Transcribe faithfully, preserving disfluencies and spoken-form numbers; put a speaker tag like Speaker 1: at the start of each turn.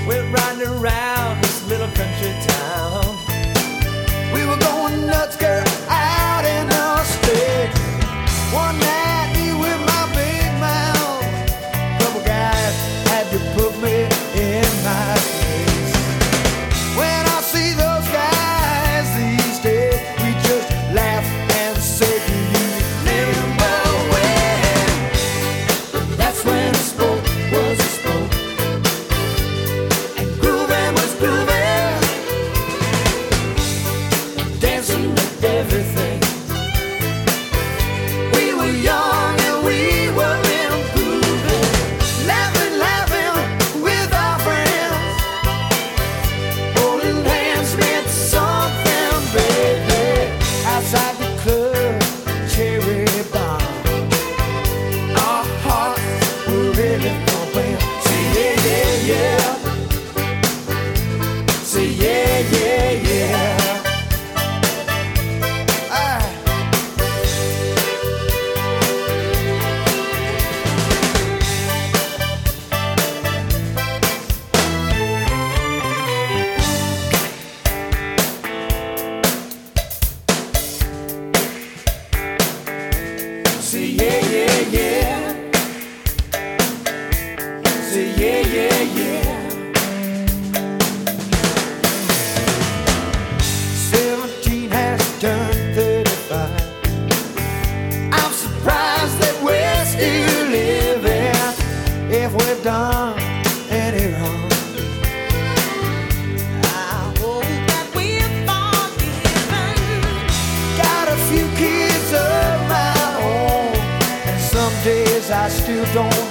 Speaker 1: Went riding around this little country town. We were going nuts, girl, out in the sticks. One night, me with my big mouth. Couple guys had to put me in my place. When I see those guys these days, we just laugh and say, do you remember when? That's when a sport was a sport. And grooving was grooving. Dancing with everything. We were young and we were improving. Laughing, laughing with our friends. Holding hands meant something, baby. Outside the club, cherry bomb. Our hearts were really pumping. Say yeah, yeah, yeah. Say yeah, yeah, yeah. Ah. Say yeah, yeah, yeah. Say yeah, yeah, yeah. Seventeen has turned thirty-five. I'm surprised that we're still living. If we've done any wrong, I hope that we're forgiven. Got a few kids of my own, and some days I still don't